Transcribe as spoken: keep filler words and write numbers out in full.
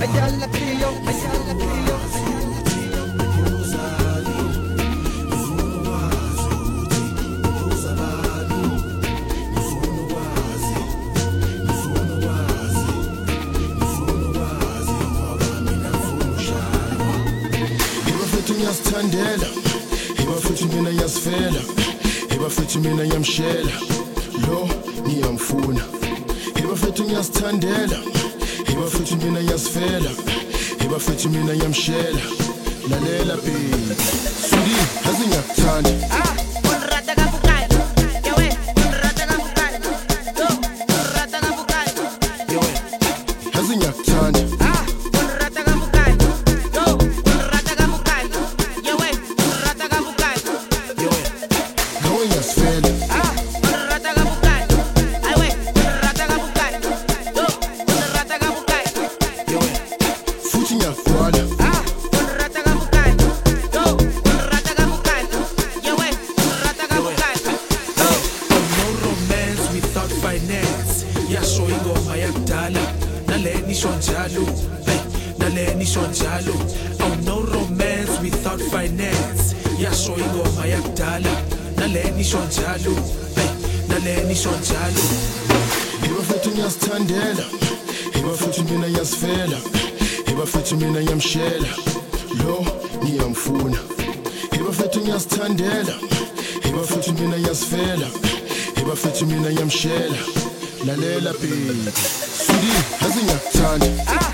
ayala Clio, ayala Clio. Ngiyasithandela hiba futhi mina ngiyasifela hiba futhi mina ngiyamshela lo ngiyamfuna hiba futhi ngiyasithandela hiba futhi mina ngiyasifela hiba futhi mina ngiyamshela lalela baby sudi hazi ngiyakuthanda ah unrata kabukai yewe unrata kabukai lo unrata kabukai yewe hazi ngiyakuthanda ah unrata kabukai lo unrata kabukai yewe unrata kabukai yewe nawe ngiyasifela ah unrata kabukai aywe unrata kabukai lo unrata kabukai yewe futhi ngiyakugwala ah unrata kabukai lo unrata kabukai yewe unrata kabukai Oh, no romance without finance. Yasho ingoma yakudala naleni isho njalo. Hey, naleni isho njalo. Oh, no romance without finance. Yasho ingoma yakudala naleni isho njalo. Hey, naleni isho njalo. hiba futhi ngiyasithandela hiba futhi mina ngiyasifela hiba futhi mina ngiyamshela lo ngiyamfuna hiba futhi ngiyasithandela hiba futhi mina ngiyasifela hiba futhi mina ngiyamshela lalela baby sudi hazi ngiyakuthanda ah